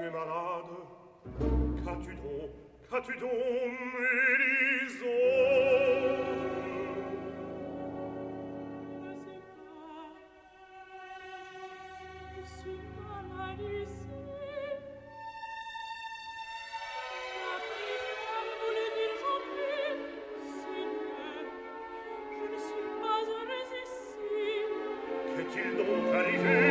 es malade? Qu'as-tu donc, Mélisande? Je sais pas. Je suis malade ici. La préfère voulait chanter. Seigneur, je ne suis pas heureuse ici. Qu'est-il donc arrivé?